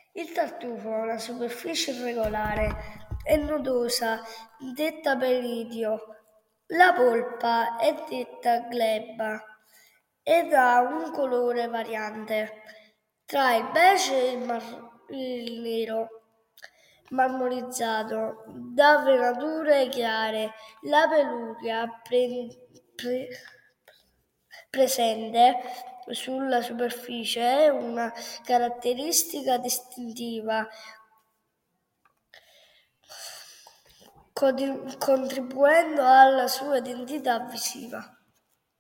Il tartufo ha una superficie irregolare e nodosa, detta peridio. La polpa è detta gleba ed ha un colore variante tra il beige e il nero marmorizzato, da venature chiare. La peluria presente sulla superficie è una caratteristica distintiva, contribuendo alla sua identità visiva.